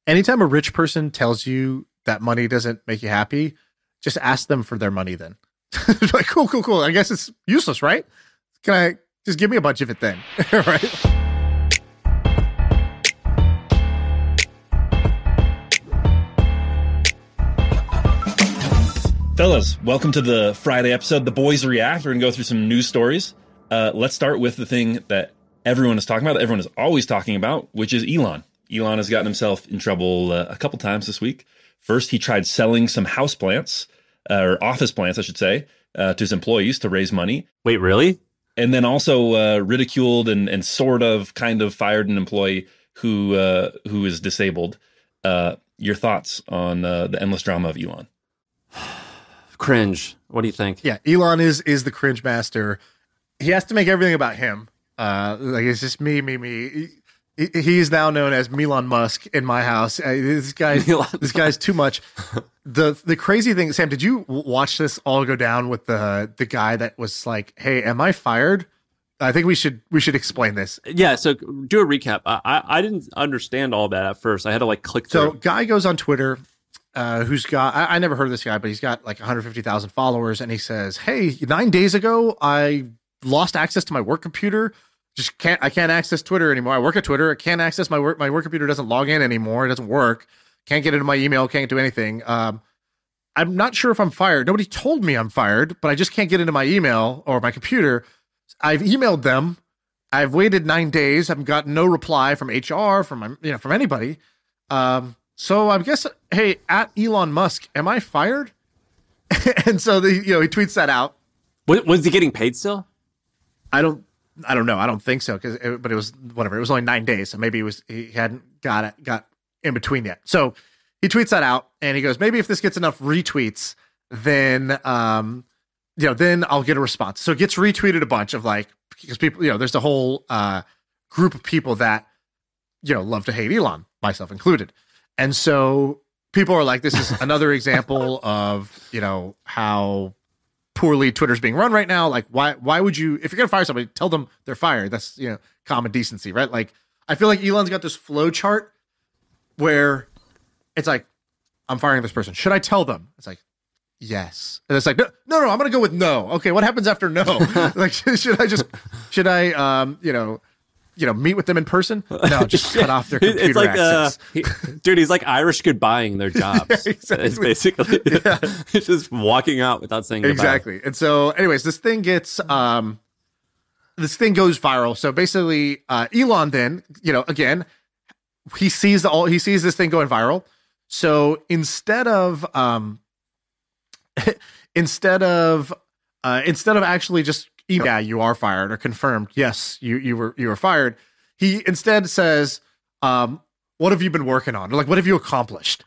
Anytime a rich person tells you that money doesn't make you happy, just ask them for their money then. Like, cool. I guess it's useless, right? Can I just give me a bunch of it then? Right? Fellas, welcome to the Friday episode. The Boys React. We're going to go through some news stories. Let's start with the thing that everyone is talking about, that everyone is always talking about, which is Elon. Elon has gotten himself in trouble a couple times this week. First, he tried selling some houseplants, or office plants, I should say, to his employees to raise money. Wait, really? And then also ridiculed and sort of kind of fired an employee who is disabled. Your thoughts on the endless drama of Elon? Cringe. What do you think? Yeah, Elon is the cringe master. He has to make everything about him. Like, it's just me. He's now known as Elon Musk in my house. This guy's too much. The crazy thing, Sam, did you watch this all go down with the guy that was like, "Hey, am I fired?" I think we should explain this. Yeah, so do a recap. I didn't understand all that at first. I had to click through. So guy goes on Twitter, who's got, I never heard of this guy, but he's got like 150,000 followers, and he says, "Hey, 9 days ago, I lost access to my work computer. I can't access Twitter anymore. I work at Twitter. I can't access my work. My work computer doesn't log in anymore. It doesn't work. Can't get into my email. Can't do anything. I'm not sure if I'm fired. Nobody told me I'm fired, but I just can't get into my email or my computer. I've emailed them. I've waited 9 days. I've gotten no reply from HR, from anybody. So I guess, hey, at Elon Musk, am I fired?" And so he tweets that out. Was he getting paid still? I don't know. I don't think so, but it was whatever. It was only 9 days, so maybe he hadn't got in between yet. So he tweets that out, and he goes, "Maybe if this gets enough retweets, then then I'll get a response." So it gets retweeted a bunch of, like, because people, there's a whole group of people that love to hate Elon, myself included, and so people are like, "This is another example of how poorly Twitter's being run right now. Like, why would you, if you're gonna fire somebody, tell them they're fired? That's common decency, right?" Like, I feel like Elon's got this flow chart where it's like, "I'm firing this person. Should I tell them?" It's like, "Yes." And it's like, no, I'm gonna go with no. Okay, what happens after no? Like, should I meet with them in person? No, just cut off their computer it's like, access. He's like Irish goodbying their jobs. Yeah, exactly. It's basically he's just walking out without saying goodbye. Exactly. And so, anyways, this thing goes viral. So basically, Elon then, again, he sees this thing going viral. So instead of actually just "Yeah, you are fired," or confirmed, "Yes, you were fired," he instead says, "What have you been working on?" Or like, "What have you accomplished?"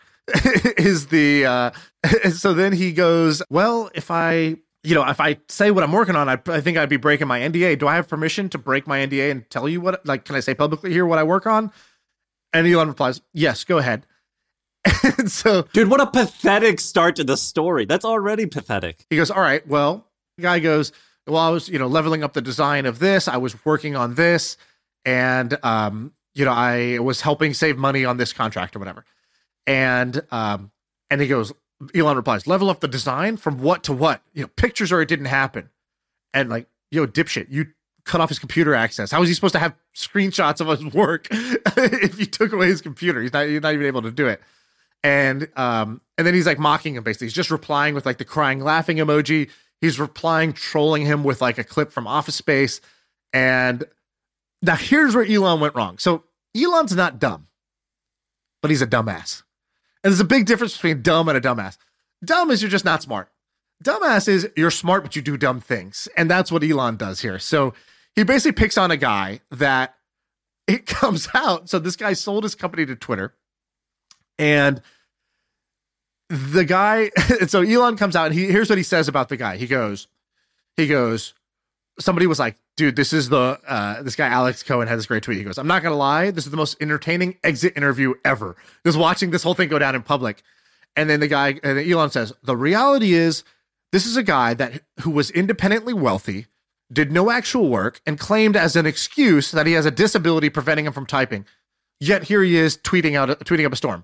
So then he goes, "Well, if I say what I'm working on, I think I'd be breaking my NDA. Do I have permission to break my NDA and tell you what? Like, can I say publicly here what I work on?" And Elon replies, "Yes, go ahead." And so, dude, what a pathetic start to the story. That's already pathetic. He goes, "All right, well," the guy goes, "Well, I was, leveling up the design of this. I was working on this, and I was helping save money on this contract or whatever." And he goes, Elon replies, "Level up the design from what to what? Pictures or it didn't happen." And like, dipshit, you cut off his computer access. How is he supposed to have screenshots of his work if you took away his computer? He's not even able to do it. And then he's like mocking him, basically. He's just replying with like the crying, laughing emoji. He's replying, trolling him with like a clip from Office Space. And now here's where Elon went wrong. So Elon's not dumb, but he's a dumbass. And there's a big difference between dumb and a dumbass. Dumb is you're just not smart. Dumbass is you're smart, but you do dumb things. And that's what Elon does here. So he basically picks on a guy that it comes out. So this guy sold his company to Twitter. And the guy, and so Elon comes out and here's what he says about the guy. He goes, somebody was like, "Dude, this is this guy, Alex Cohen, had this great tweet." He goes, "I'm not going to lie. This is the most entertaining exit interview ever. Just watching this whole thing go down in public." And then Elon says, "The reality is this is a guy who was independently wealthy, did no actual work, and claimed as an excuse that he has a disability preventing him from typing. Yet here he is tweeting up a storm.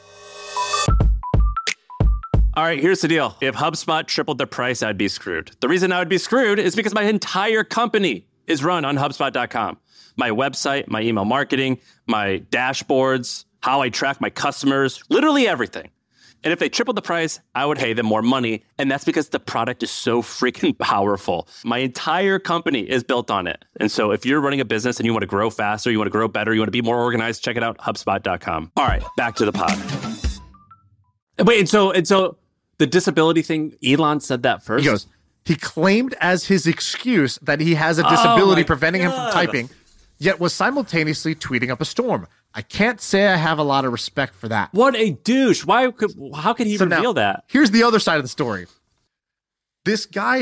All right, here's the deal. If HubSpot tripled their price, I'd be screwed. The reason I would be screwed is because my entire company is run on HubSpot.com. My website, my email marketing, my dashboards, how I track my customers, literally everything. And if they tripled the price, I would pay them more money. And that's because the product is so freaking powerful. My entire company is built on it. And so if you're running a business and you want to grow faster, you want to grow better, you want to be more organized, check it out, HubSpot.com. All right, back to the pod. Wait, and so the disability thing, Elon said that first? He goes, he claimed as his excuse that he has a disability preventing him from typing, yet was simultaneously tweeting up a storm. I can't say I have a lot of respect for that. What a douche. How could he reveal that? Here's the other side of the story. This guy's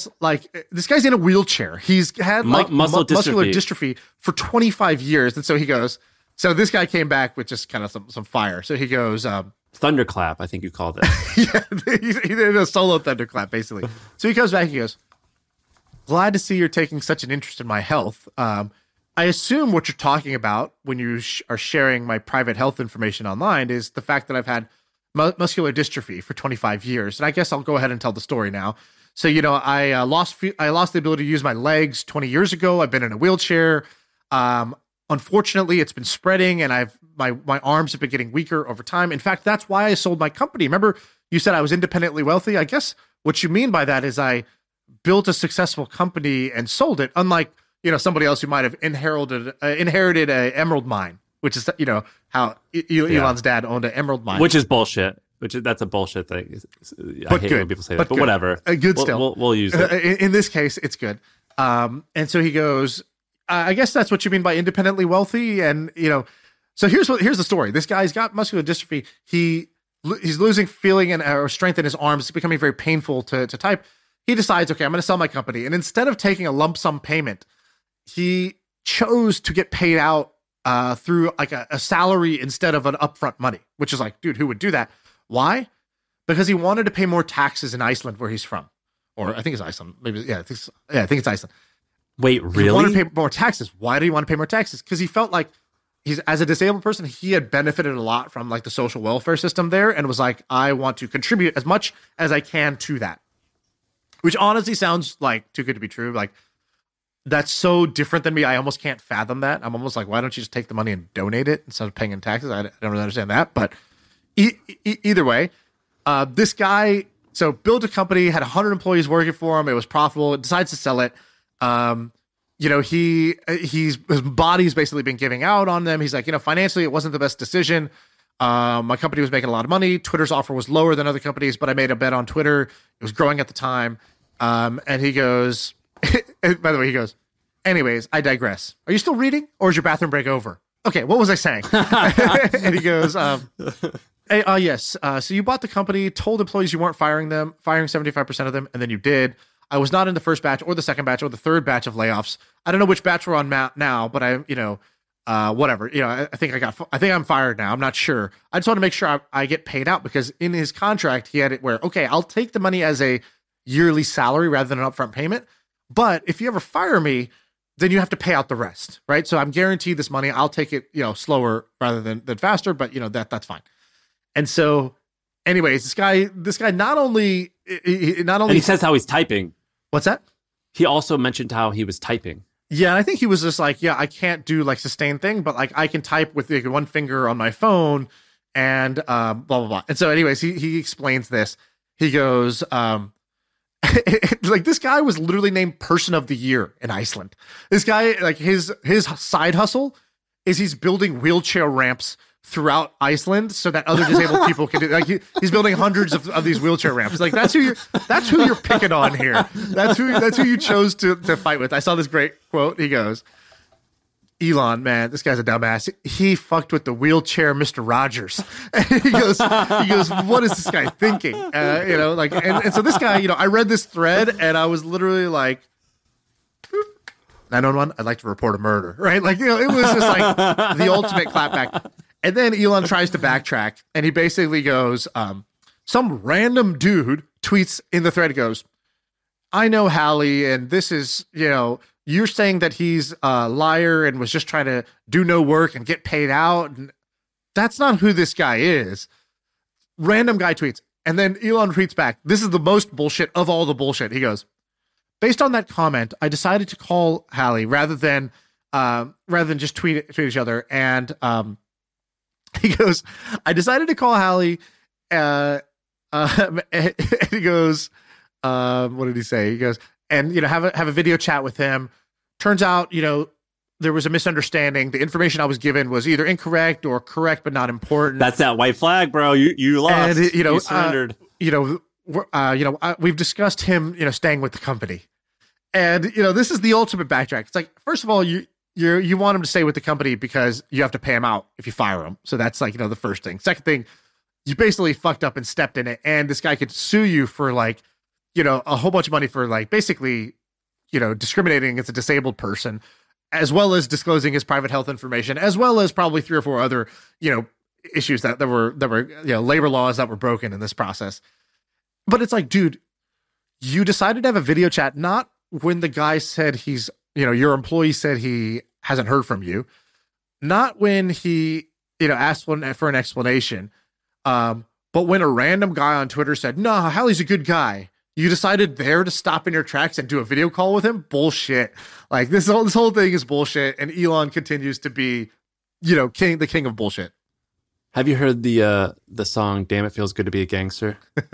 in a wheelchair. He's had muscular dystrophy for 25 years. And so he goes, so this guy came back with just kind of some fire. So he goes, thunderclap, I think you called it. Yeah, he did a solo thunderclap, basically. So he comes back, he goes, glad to see you're taking such an interest in my health. I assume what you're talking about when you are sharing my private health information online is the fact that I've had muscular dystrophy for 25 years. And I guess I'll go ahead and tell the story now. So, I lost the ability to use my legs 20 years ago. I've been in a wheelchair. Unfortunately, it's been spreading and my arms have been getting weaker over time. In fact, that's why I sold my company. Remember, you said I was independently wealthy? I guess what you mean by that is I built a successful company and sold it, unlike somebody else who might have inherited a emerald mine, which is how Elon's dad owned an emerald mine, which is bullshit. That's a bullshit thing. I hate when people say that, but whatever. Good still. We'll use it. In this case, it's good. And so he goes, I guess that's what you mean by independently wealthy, and So here's the story. This guy's got muscular dystrophy. He's losing feeling or strength in his arms. It's becoming very painful to type. He decides, okay, I'm going to sell my company, and instead of taking a lump sum payment, he chose to get paid out through like a salary instead of an upfront money, which is like, dude, who would do that? Why? Because he wanted to pay more taxes in Iceland, where he's from, or I think it's Iceland. Maybe, I think it's Iceland. Wait, really? He wanted to pay more taxes. Why did he want to pay more taxes? Because he felt like as a disabled person, he had benefited a lot from like the social welfare system there, and was like, I want to contribute as much as I can to that. Which honestly sounds like too good to be true. Like, that's so different than me. I almost can't fathom that. I'm almost like, why don't you just take the money and donate it instead of paying in taxes? I don't really understand that. But either way, this guy, so built a company, had 100 employees working for him. It was profitable. Decides to sell it. His body's basically been giving out on them. He's like, financially, it wasn't the best decision. My company was making a lot of money. Twitter's offer was lower than other companies, but I made a bet on Twitter. It was growing at the time. And he goes, by the way, he goes, anyways, I digress. Are you still reading, or is your bathroom break over? Okay, what was I saying? And he goes, yes. So you bought the company, told employees you weren't firing 75% of them, and then you did. I was not in the first batch or the second batch or the third batch of layoffs. I don't know which batch we're on now, but whatever. I think I'm fired now. I'm not sure. I just want to make sure I get paid out, because in his contract, he had it where, okay, I'll take the money as a yearly salary rather than an upfront payment. But if you ever fire me, then you have to pay out the rest, right? So I'm guaranteed this money. I'll take it, slower rather than faster, but that's fine. And so, anyways, this guy not only and he says how he's typing. What's that? He also mentioned how he was typing. Yeah, I think he was just like, yeah, I can't do like sustained thing, but like I can type with like one finger on my phone and blah, blah, blah. And so anyways, he explains this. He goes, like this guy was literally named Person of the Year in Iceland. This guy, like his side hustle is he's building wheelchair ramps throughout Iceland so that other disabled people can do, like he's building hundreds of these wheelchair ramps. Like that's who you're picking on here. That's who you chose to fight with. I saw this great quote. He goes, Elon, man, this guy's a dumbass. He fucked with the wheelchair Mr. Rogers. And he goes, what is this guy thinking? And so this guy, I read this thread and I was literally like, 911, I'd like to report a murder, right? Like, it was just like the ultimate clapback. And then Elon tries to backtrack, and he basically goes, some random dude tweets in the thread, goes, I know Hallie, and this is, you're saying that he's a liar and was just trying to do no work and get paid out. And that's not who this guy is. Random guy tweets. And then Elon tweets back, this is the most bullshit of all the bullshit. He goes, based on that comment, I decided to call Hallie rather than just tweet each other. And he goes, I decided to call Hallie. And he goes, what did he say? He goes, and, have a video chat with him. Turns out, there was a misunderstanding. The information I was given was either incorrect or correct, but not important. That's that white flag, bro. You lost. And, you surrendered. We've discussed him, staying with the company. And, this is the ultimate backtrack. It's like, first of all, you want him to stay with the company because you have to pay him out if you fire him. So that's like, the first thing. Second thing, you basically fucked up and stepped in it. And this guy could sue you for like, a whole bunch of money for like basically, discriminating against a disabled person, as well as disclosing his private health information, as well as probably 3 or 4 other, issues that were labor laws that were broken in this process. But it's like, dude, you decided to have a video chat, not when the guy said he's, your employee said he hasn't heard from you, not when he, asked for an explanation. But when a random guy on Twitter said, no, Hallie's a good guy, you decided there to stop in your tracks and do a video call with him? Bullshit. Like this whole thing is bullshit. And Elon continues to be, the king of bullshit. Have you heard the song "Damn It Feels Good to Be a Gangster"?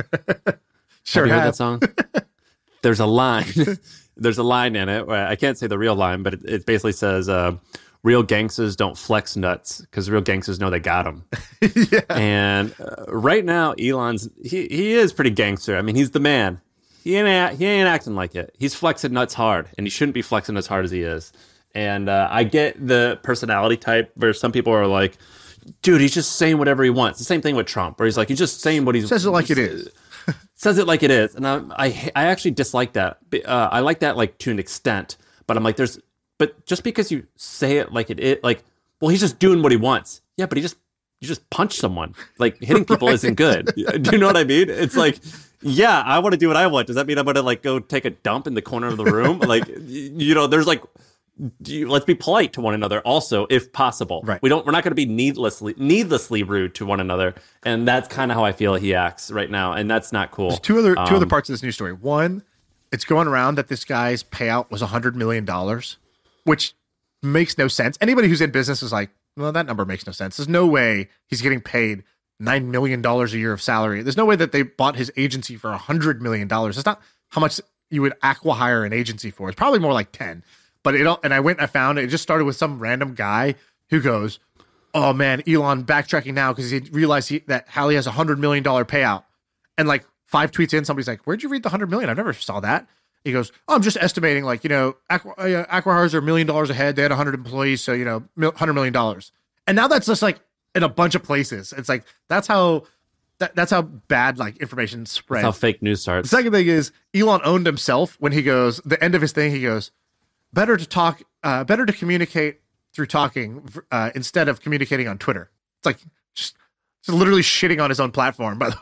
Sure. Have you heard that song? There's a line. There's a line in it. Where I can't say the real line, but it basically says, real gangsters don't flex nuts because real gangsters know they got them. Yeah. And right now, Elon's, he is pretty gangster. I mean, he's the man. He ain't acting like it. He's flexing nuts hard, and he shouldn't be flexing as hard as he is. And I get the personality type where some people are like, dude, he's just saying whatever he wants. The same thing with Trump, where he's like, he's just saying what he's... Says it like it is. Says it like it is. And I actually dislike that. I like that like to an extent, but I'm like, but just because you say it like it is, like, well, he's just doing what he wants. Yeah, but you just punch someone. Like hitting people isn't good. Do you know what I mean? It's like, yeah, I want to do what I want. Does that mean I'm going to like go take a dump in the corner of the room? Like, there's like, let's be polite to one another also, if possible. Right. We're not going to be needlessly rude to one another. And that's kind of how I feel he acts right now. And that's not cool. There's two other parts of this news story. One, it's going around that this guy's payout was $100 million, which makes no sense. Anybody who's in business is like, well, that number makes no sense. There's no way he's getting paid $9 million a year of salary. There's no way that they bought his agency for $100 million. That's not how much you would acqui-hire an agency for. It's probably more like 10. But and I went and I found it just started with some random guy who goes, oh man, Elon backtracking now because he realized that Hallie has $100 million payout. And like 5 tweets in, somebody's like, where'd you read the $100 million? I never saw that. He goes, oh, I'm just estimating, like, acqui-hires are $1 million ahead. They had 100 employees, so, $100 million. And now that's just like in a bunch of places. It's like, that's how bad like information spreads. That's how fake news starts. The second thing is Elon owned himself when he goes, the end of his thing, he goes, better to communicate through talking instead of communicating on Twitter. It's like just literally shitting on his own platform, by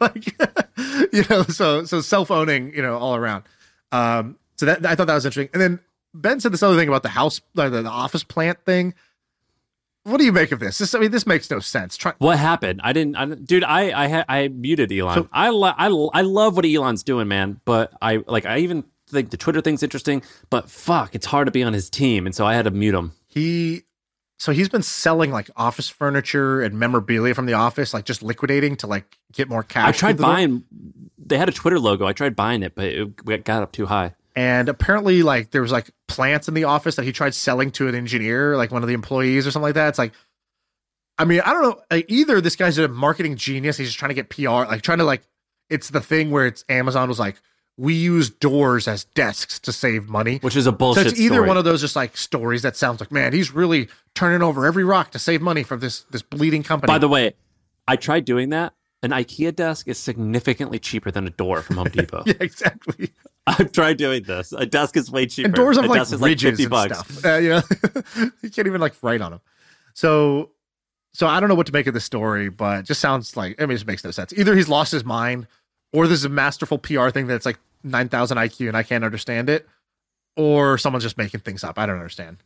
the way. Like, so self-owning, all around. So that I thought that was interesting. And then Ben said this other thing about the house, the office plant thing. What do you make of this? This makes no sense. What happened? I muted Elon. So, I love what Elon's doing, man. But I even think the Twitter thing's interesting. But fuck, it's hard to be on his team, and so I had to mute him. He's been selling like office furniture and memorabilia from the office, like just liquidating to like get more cash. I tried buying. They had a Twitter logo. I tried buying it, but it got up too high. And apparently, like there was like plants in the office that he tried selling to an engineer, like one of the employees or something like that. It's like, I mean, I don't know. Like, either this guy's a marketing genius, he's just trying to get PR, like trying to like. It's the thing where Amazon was like, we use doors as desks to save money, which is a bullshit. So it's either story. One of those just like stories that sounds like, man, he's really turning over every rock to save money from this bleeding company. By the way, I tried doing that. An IKEA desk is significantly cheaper than a door from Home Depot. Yeah, exactly. I've tried doing this. A desk is way cheaper. And doors have like ridges $50 and stuff. You can't even like write on them. So I don't know what to make of this story, but it just sounds like, it just makes no sense. Either he's lost his mind, or this is a masterful PR thing that's like 9,000 IQ and I can't understand it, or someone's just making things up? I don't understand.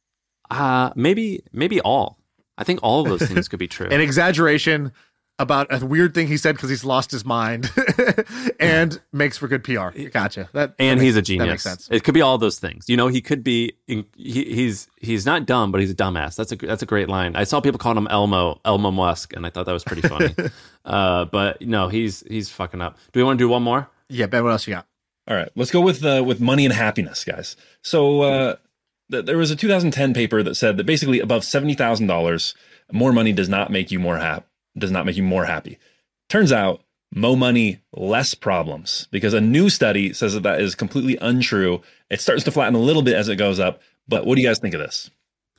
Maybe all. I think all of those things could be true. An exaggeration about a weird thing he said because he's lost his mind and makes for good PR. Gotcha. He's a genius. That makes sense. It could be all those things. He could be. He's not dumb, but he's a dumbass. That's a great line. I saw people calling him Elmo Musk, and I thought that was pretty funny. But no, he's fucking up. Do we want to do one more? Yeah, Ben. What else you got? All right, let's go with money and happiness, guys. So there was a 2010 paper that said that basically above $70,000, more money does not make you more happy. Turns out, more money, less problems, because a new study says that is completely untrue. It starts to flatten a little bit as it goes up. But what do you guys think of this?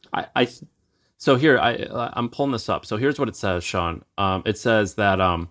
So here I'm pulling this up. So here's what it says, Sean. It says that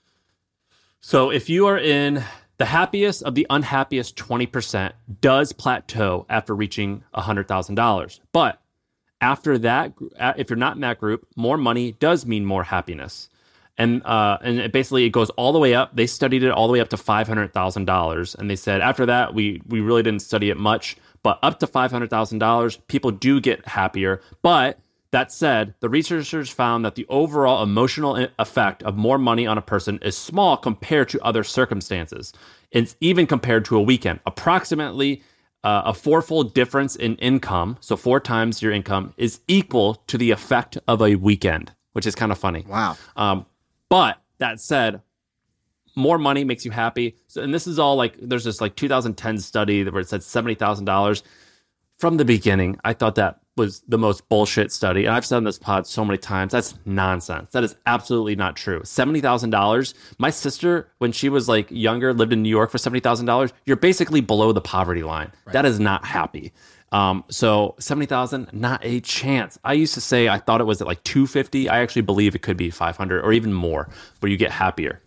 so if you are in the happiest of the unhappiest 20% does plateau after reaching $100,000. But after that, if you're not in that group, more money does mean more happiness. And it goes all the way up. They studied it all the way up to $500,000. And they said after that, we really didn't study it much. But up to $500,000, people do get happier. But that said, the researchers found that the overall emotional effect of more money on a person is small compared to other circumstances. It's even compared to a weekend. Approximately a fourfold difference in income, so 4 times your income, is equal to the effect of a weekend, which is kind of funny. Wow. But that said, more money makes you happy. So, and this is all there's this 2010 study where it said $70,000. From the beginning, I thought that was the most bullshit study. And I've said on this pod so many times, that's nonsense. That is absolutely not true. $70,000. My sister, when she was younger, lived in New York for $70,000. You're basically below the poverty line. Right. That is not happy. So 70,000, not a chance. I used to say I thought it was at 250. I actually believe it could be 500 or even more, where you get happier.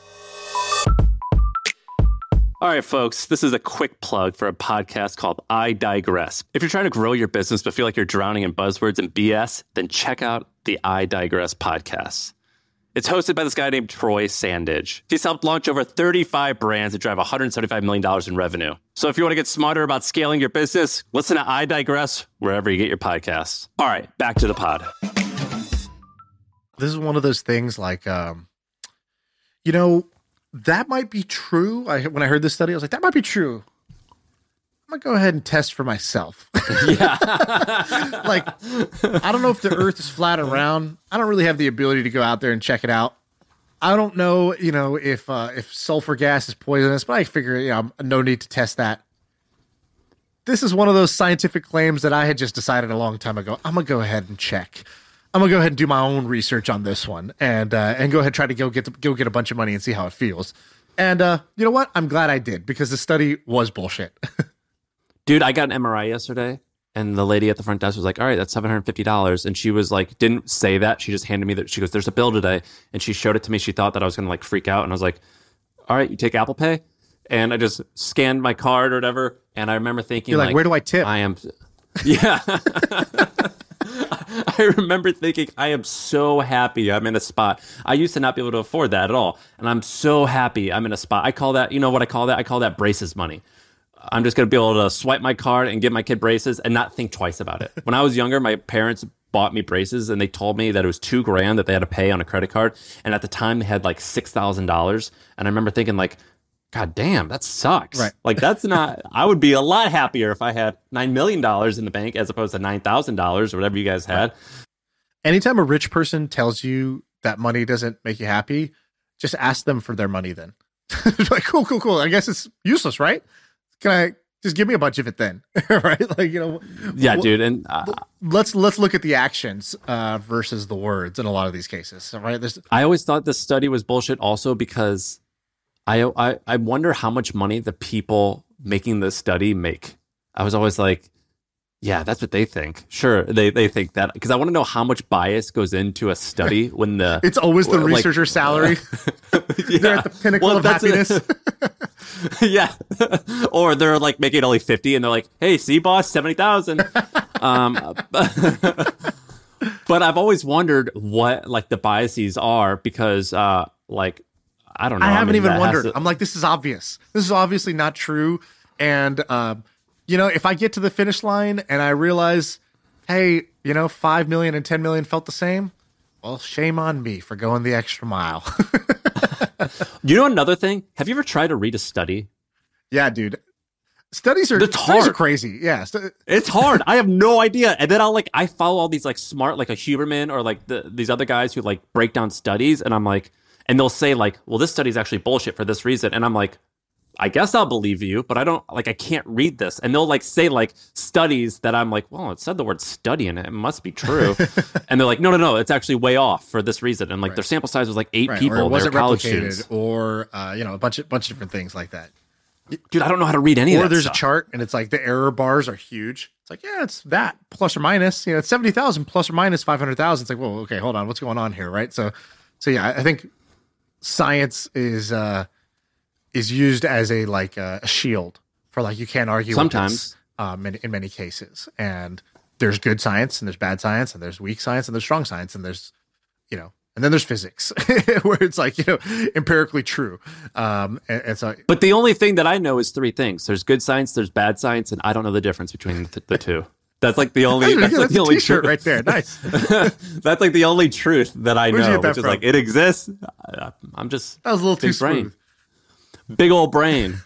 All right, folks, this is a quick plug for a podcast called I Digress. If you're trying to grow your business but feel like you're drowning in buzzwords and BS, then check out the I Digress podcast. It's hosted by this guy named Troy Sandidge. He's helped launch over 35 brands that drive $175 million in revenue. So if you want to get smarter about scaling your business, listen to I Digress wherever you get your podcasts. All right, back to the pod. This is one of those things that might be true. When I heard this study, I was like, that might be true. I'm going to go ahead and test for myself. Yeah. I don't know if the earth is flat or round. I don't really have the ability to go out there and check it out. I don't know, if sulfur gas is poisonous, but I figure, no need to test that. This is one of those scientific claims that I had just decided a long time ago. I'm going to go ahead and check. I'm going to go ahead and do my own research on this one and go ahead and try to go get a bunch of money and see how it feels. And you know what? I'm glad I did, because the study was bullshit. Dude, I got an MRI yesterday, and the lady at the front desk was like, all right, that's $750. And she was didn't say that. She just handed me that. She goes, there's a bill today. And she showed it to me. She thought that I was going to freak out. And I was like, all right, you take Apple Pay? And I just scanned my card or whatever. And I remember thinking, you're like, where do I tip? Yeah. I remember thinking, I am so happy I'm in a spot. I used to not be able to afford that at all. And I'm so happy I'm in a spot. I call that, you know what I call that? I call that braces money. I'm just going to be able to swipe my card and give my kid braces and not think twice about it. When I was younger, my parents bought me braces and they told me that it was $2,000 that they had to pay on a credit card. And at the time they had $6,000. And I remember thinking God damn, that sucks. Right. That's not, I would be a lot happier if I had $9 million in the bank as opposed to $9,000 or whatever you guys had. Anytime a rich person tells you that money doesn't make you happy, just ask them for their money then. Cool. I guess it's useless, right? Can I just give me a bunch of it then? Right? Yeah, dude. And let's look at the actions versus the words in a lot of these cases. Right? I always thought this study was bullshit also because I wonder how much money the people making this study make. I was always like, yeah, that's what they think. Sure, they think that, because I want to know how much bias goes into a study when it's always the researcher's salary. Yeah. They're at the pinnacle of happiness. Yeah. Or they're making only 50 and they're like, hey, see, boss, 70,000. But I've always wondered what the biases are, because I don't know. I haven't even wondered. I'm like, this is obvious. This is obviously not true. And if I get to the finish line and I realize, hey, 5 million and 10 million felt the same, well, shame on me for going the extra mile. Another thing? Have you ever tried to read a study? Yeah, dude. Studies are crazy. Yeah. It's hard. I have no idea. And then I follow all these like smart, like a Huberman or like these other guys who like break down studies. And I'm like, and they'll say like, well, this study is actually bullshit for this reason. And I'm like, I guess I'll believe you, but I can't read this. And they'll like say like studies that I'm like, well, it said the word study in it. It must be true. And they're like, no, it's actually way off for this reason. And like their sample size was like 8 people. Or it wasn't college replicated students. or, a bunch of different things like that. Dude, I don't know how to read any of that. Or there's stuff. a chart and it's like the error bars are huge. It's like, yeah, it's that plus or minus, it's 70,000 plus or minus 500,000. It's like, well, okay, hold on. What's going on here? Right. So yeah, I think science is used as a shield for like, you can't argue sometimes with this, in many cases. And there's good science and there's bad science and there's weak science and there's strong science and there's, and then there's physics where it's like, empirically true. And so, but the only thing that I know is 3 things. There's good science, there's bad science, and I don't know the difference between the two. That's like the only, that's like the only truth right there. Nice. That's like the only truth that I know, which is like, it exists. I'm just, that was a little too smooth. Big old brain.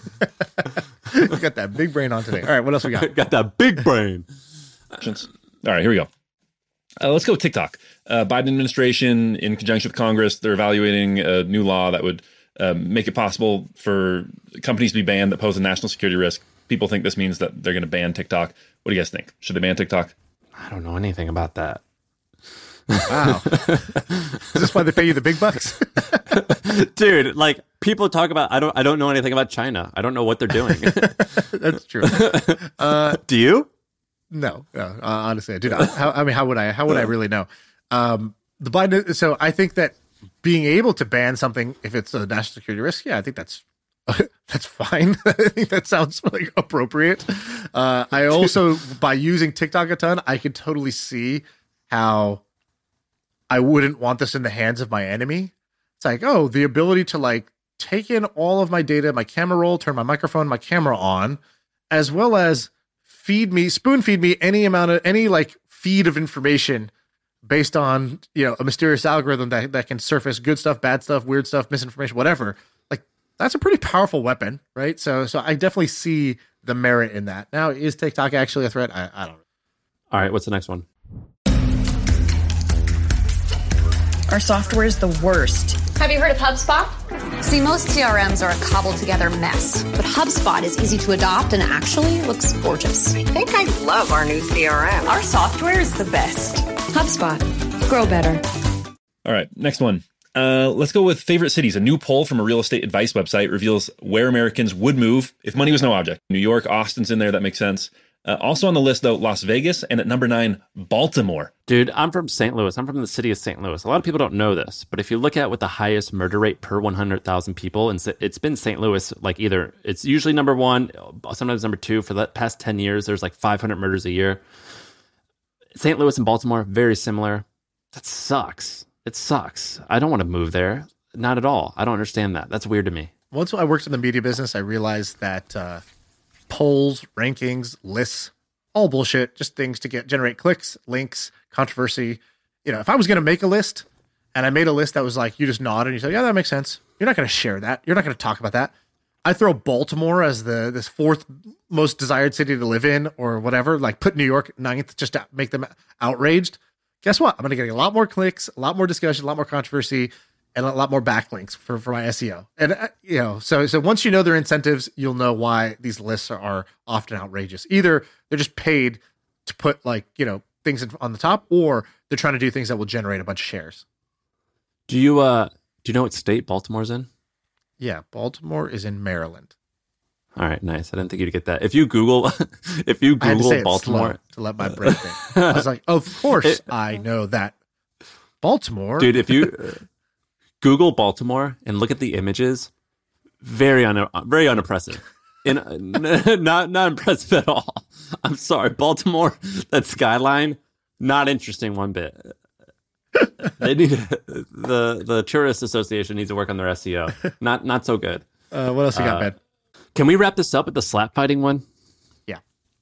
You got that big brain on today. All right. What else we got? Got that big brain. All right, here we go. Let's go with TikTok. Biden administration, in conjunction with Congress, they're evaluating a new law that would make it possible for companies to be banned that pose a national security risk. People think this means that they're going to ban TikTok. What do you guys think? Should they ban TikTok? I don't know anything about that. Wow. Is this why they pay you the big bucks? Dude, like people talk about, I don't know anything about China. I don't know what they're doing. That's true. Do you? No, honestly, I do not. How would I really know? The Biden. So I think that being able to ban something if it's a national security risk, yeah, I think that's fine. I think that sounds like appropriate. I also, by using TikTok a ton, I could totally see how I wouldn't want this in the hands of my enemy. It's like, oh, the ability to like take in all of my data, my camera roll, turn my microphone, my camera on, as well as spoon feed me any like feed of information based on, a mysterious algorithm that can surface good stuff, bad stuff, weird stuff, misinformation, whatever. Like that's a pretty powerful weapon, right? So I definitely see the merit in that. Now, is TikTok actually a threat? I don't know. All right, what's the next one? Our software is the worst. Have you heard of HubSpot? See, most CRMs are a cobbled together mess, but HubSpot is easy to adopt and actually looks gorgeous. I think I love our new CRM. Our software is the best. HubSpot. Grow better. All right, next one. Let's go with favorite cities. A new poll from a real estate advice website reveals where Americans would move if money was no object. New York, Austin's in there. That makes sense. Also on the list, though, Las Vegas, and at number 9, Baltimore. Dude, I'm from St. Louis. I'm from the city of St. Louis. A lot of people don't know this, but if you look at what the highest murder rate per 100,000 people, and it's been St. Louis, like either it's usually number 1, sometimes number 2. For the past 10 years, there's like 500 murders a year. St. Louis and Baltimore, very similar. That sucks. It sucks. I don't want to move there. Not at all. I don't understand that. That's weird to me. Once I worked in the media business, I realized that polls, rankings, lists, all bullshit, just things to generate clicks, links, controversy. If I was going to make a list and I made a list that was like, you just nod and you say, yeah, that makes sense. You're not going to share that. You're not going to talk about that. I throw Baltimore as this 4th most desired city to live in or whatever, like put New York 9th just to make them outraged. Guess what? I'm going to get a lot more clicks, a lot more discussion, a lot more controversy, and a lot more backlinks for my SEO. And, so once you know their incentives, you'll know why these lists are often outrageous. Either they're just paid to put things on the top, or they're trying to do things that will generate a bunch of shares. Do you know what state Baltimore's in? Yeah, Baltimore is in Maryland. All right, nice. I didn't think you'd get that. If you Google I had to say Baltimore, it to let my brain think. I was like, of course I know that. Baltimore, dude. If you Google Baltimore and look at the images, very unimpressive. Not impressive at all. I'm sorry, Baltimore. That skyline, not interesting one bit. They need the Tourist Association needs to work on their SEO. Not so good. What else you got, Ben? Can we wrap this up with the slap fighting one? Yeah.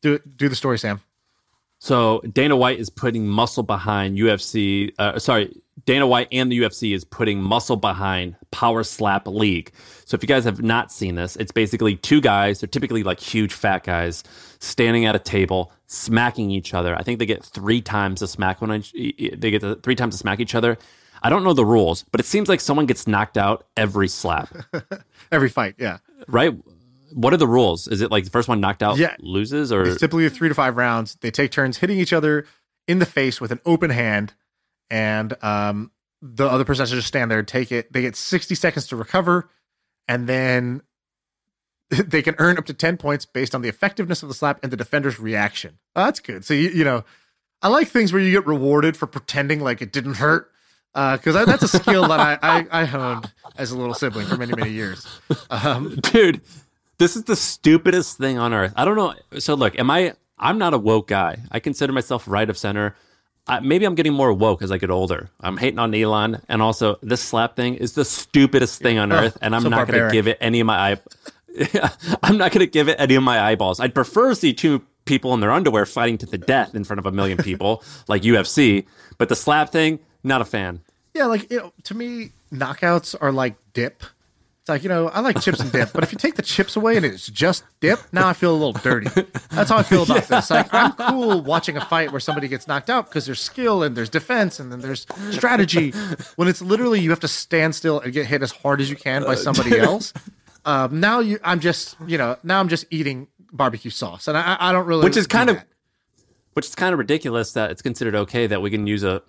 Do the story, Sam. So Dana White is putting muscle behind UFC. Dana White and the UFC is putting muscle behind Power Slap League. So if you guys have not seen this, it's basically two guys. They're typically like huge fat guys standing at a table, smacking each other. I think they get 3 times to smack three times to smack each other. I don't know the rules, but it seems like someone gets knocked out every slap. Every fight, yeah. Right? What are the rules? Is it like the first one knocked out Yeah. loses, or It's typically 3 to 5 rounds. They take turns hitting each other in the face with an open hand, and the other person has to just stand there and take it. They get 60 seconds to recover, and then they can earn up to 10 points based on the effectiveness of the slap and the defender's reaction. Oh, that's good. So, you know, I like things where you get rewarded for pretending like it didn't hurt, because that's a skill that I honed as a little sibling for many, many years. dude, this is the stupidest thing on earth. I don't know. So look, I'm not a woke guy. I consider myself right of center. Maybe I'm getting more woke as I get older. I'm hating on Elon, and also this slap thing is the stupidest thing on earth, and I'm so not going to barbaric. give it any of my I'm not going to give it any of my eyeballs. I'd prefer to see 2 people in their underwear fighting to the death in front of a million people like UFC, but the slap thing, not a fan. Yeah, like, you know, to me, knockouts are like dip. It's like, you know, I like chips and dip, but if you take the chips away and it's just dip, now I feel a little dirty. That's how I feel about this. Like, I'm cool watching a fight where somebody gets knocked out because there's skill and there's defense and then there's strategy. When it's literally you have to stand still and get hit as hard as you can by somebody else. I'm just eating barbecue sauce, and I don't really, Which is kind do that. ridiculous that it's considered okay that we can use a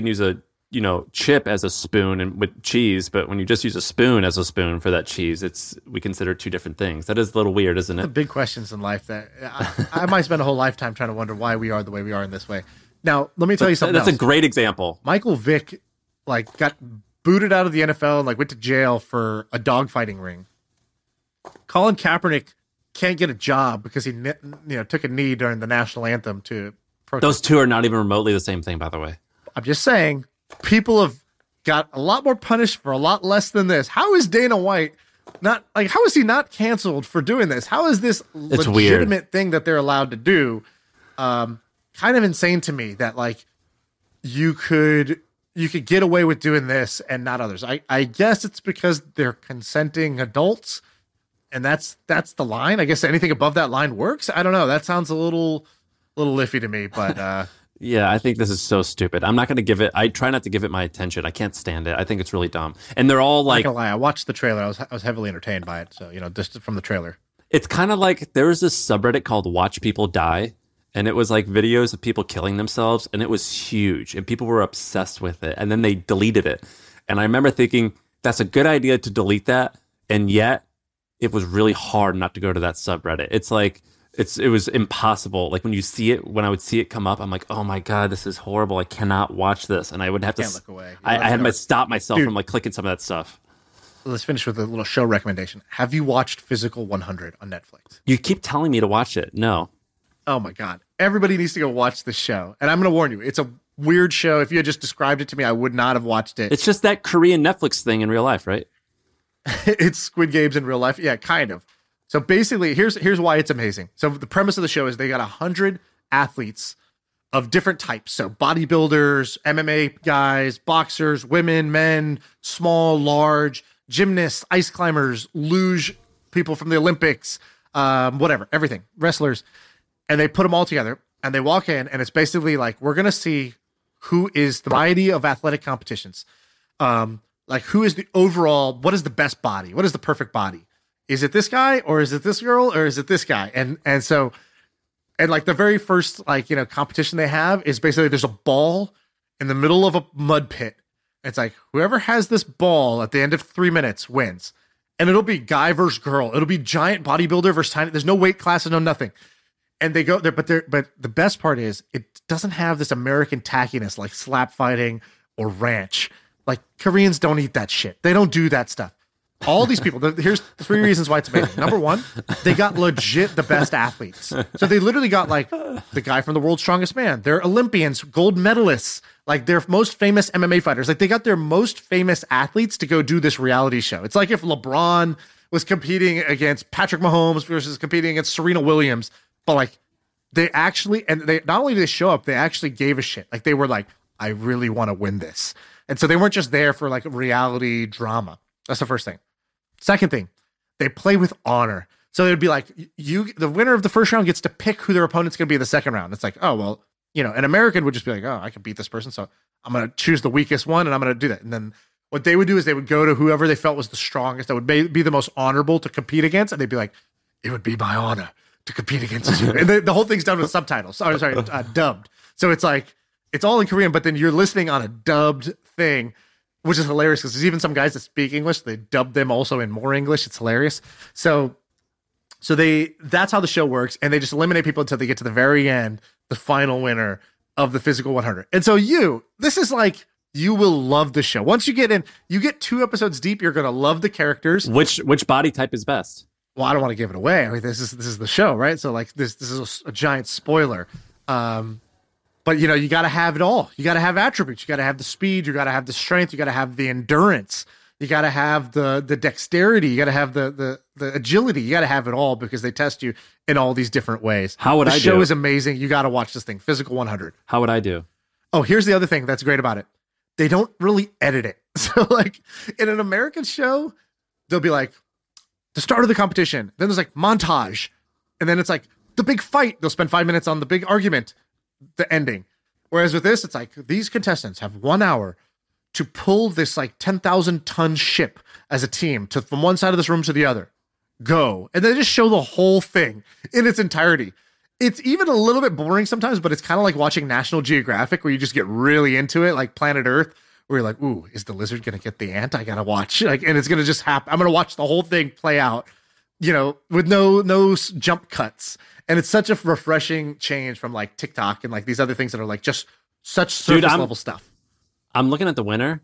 chip as a spoon and with cheese, but when you just use a spoon as a spoon for that cheese, we consider 2 different things. That is a little weird, isn't The it? big questions in life that I might spend a whole lifetime trying to wonder why we are the way we are in this way. Now, let me tell you something That's else. a great example. Michael Vick got booted out of the NFL and went to jail for a dogfighting ring. Colin Kaepernick can't get a job because he took a knee during the national anthem to protest. Those 2 are not even remotely the same thing, by the way. I'm just saying, people have got a lot more punished for a lot less than this. How is Dana White how is he not canceled for doing this? How is this It's legitimate weird. thing that they're allowed to do? Kind of insane to me that you could get away with doing this and not others. I guess it's because they're consenting adults, and that's the line. I guess anything above that line works. I don't know. That sounds a little iffy to me, but Yeah, I think this is so stupid. I'm not going to give it. I try not to give it my attention. I can't stand it. I think it's really dumb. And they're all I'm like, not gonna lie. I watched the trailer. I was heavily entertained by it. So just from the trailer. it's kind of like there was this subreddit called Watch People Die, and it was like videos of people killing themselves, and it was huge, and people were obsessed with it. And then they deleted it, and I remember thinking that's a good idea to delete that, and yet it was really hard not to go to that subreddit. It's like it was impossible. Like when I would see it come up, I'm like, oh my God, this is horrible. I cannot watch this. And I would have Can't to look away. I had to stop myself Dude. from like clicking some of that stuff. Let's finish with a little show recommendation. Have you watched Physical 100 on Netflix? You keep telling me to watch it. No. Oh my God. Everybody needs to go watch this show. And I'm going to warn you, it's a weird show. If you had just described it to me, I would not have watched it. It's just that Korean Netflix thing in real life, right? It's Squid Games in real life. Yeah, kind of. So basically, here's why it's amazing. So the premise of the show is they got 100 athletes of different types. So bodybuilders, MMA guys, boxers, women, men, small, large, gymnasts, ice climbers, luge people from the Olympics, whatever, everything, wrestlers. And they put them all together and they walk in, and it's basically like, we're going to see who is the variety of athletic competitions. Like who is the overall, what is the best body? What is the perfect body? Is it this guy, or is it this girl, or is it this guy? And so like the very first competition they have is basically there's a ball in the middle of a mud pit. It's like whoever has this ball at the end of 3 minutes wins. And it'll be guy versus girl. It'll be giant bodybuilder versus tiny. There's no weight classes, no nothing. And they go there, but the best part is it doesn't have this American tackiness like slap fighting or ranch. Like Koreans don't eat that shit. They don't do that stuff. All these people, here's 3 reasons why it's amazing. Number 1, they got legit the best athletes. So they literally got like the guy from The World's Strongest Man. They're Olympians, gold medalists, like their most famous MMA fighters. Like they got their most famous athletes to go do this reality show. It's like if LeBron was competing against Patrick Mahomes versus competing against Serena Williams, but like they actually, and they not only did they show up, they actually gave a shit. Like they were like, I really want to win this. And so they weren't just there for like reality drama. That's the first thing. Second thing, they play with honor. So it'd be like, the winner of the first round gets to pick who their opponent's going to be in the second round. It's like, oh, well, an American would just be like, oh, I can beat this person. So I'm going to choose the weakest one and I'm going to do that. And then what they would do is they would go to whoever they felt was the strongest, that would be the most honorable to compete against. And they'd be like, it would be my honor to compete against you. And the whole thing's done with subtitles. Sorry, dubbed. So it's like, it's all in Korean, but then you're listening on a dubbed thing, which is hilarious because there's even some guys that speak English. They dub them also in more English. It's hilarious. So that's how the show works. And they just eliminate people until they get to the very end, the final winner of the Physical 100. And so this is like, you will love the show. Once you get in, you get 2 episodes deep, you're going to love the characters. Which body type is best? Well, I don't want to give it away. I mean, this is the show, right? So like this is a giant spoiler. But you got to have it all. You got to have attributes. You got to have the speed. You got to have the strength. You got to have the endurance. You got to have the dexterity. You got to have the agility. You got to have it all because they test you in all these different ways. How would I do? The show is amazing. You got to watch this thing, Physical 100. How would I do? Oh, here's the other thing that's great about it. They don't really edit it. So like in an American show, they'll be like the start of the competition. Then there's like montage. And then it's like the big fight. They'll spend 5 minutes on the big argument, the ending. Whereas with this, it's like these contestants have 1 hour to pull this like 10,000 ton ship as a team from one side of this room to the other. Go. And they just show the whole thing in its entirety. It's even a little bit boring sometimes, but it's kind of like watching National Geographic where you just get really into it, like Planet Earth, where you're like, ooh, is the lizard going to get the ant? I got to watch. And it's going to just happen. I'm going to watch the whole thing play out, with no jump cuts. And it's such a refreshing change from like TikTok and like these other things that are like just such surface level stuff. I'm looking at the winner.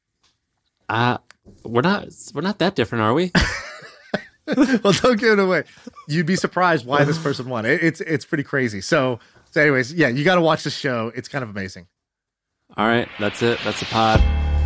We're not that different, are we? Well, don't give it away. You'd be surprised why this person won. It's pretty crazy. So anyways, yeah, you got to watch this show. It's kind of amazing. All right, that's it. That's the pod.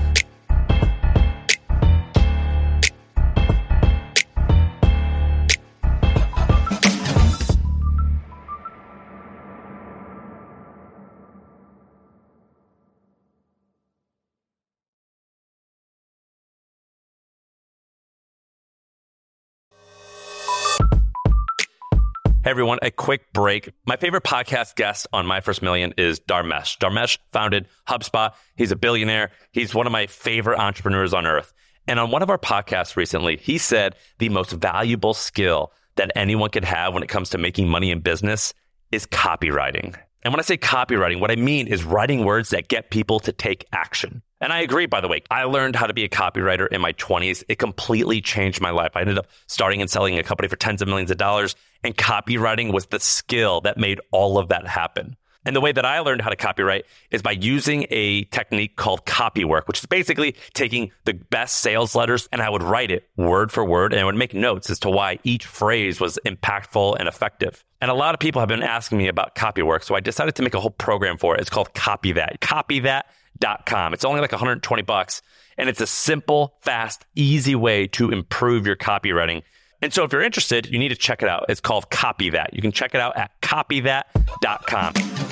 Hey everyone, a quick break. My favorite podcast guest on My First Million is Dharmesh. Dharmesh founded HubSpot. He's a billionaire. He's one of my favorite entrepreneurs on earth. And on one of our podcasts recently, he said the most valuable skill that anyone could have when it comes to making money in business is copywriting. And when I say copywriting, what I mean is writing words that get people to take action. And I agree, by the way. I learned how to be a copywriter in my 20s. It completely changed my life. I ended up starting and selling a company for tens of millions of dollars. And copywriting was the skill that made all of that happen. And the way that I learned how to copywrite is by using a technique called copywork, which is basically taking the best sales letters and I would write it word for word and I would make notes as to why each phrase was impactful and effective. And a lot of people have been asking me about copywork, so I decided to make a whole program for it. It's called CopyThat, copythat.com. It's only like $120 and it's a simple, fast, easy way to improve your copywriting. And so if you're interested, you need to check it out. It's called CopyThat. You can check it out at copythat.com.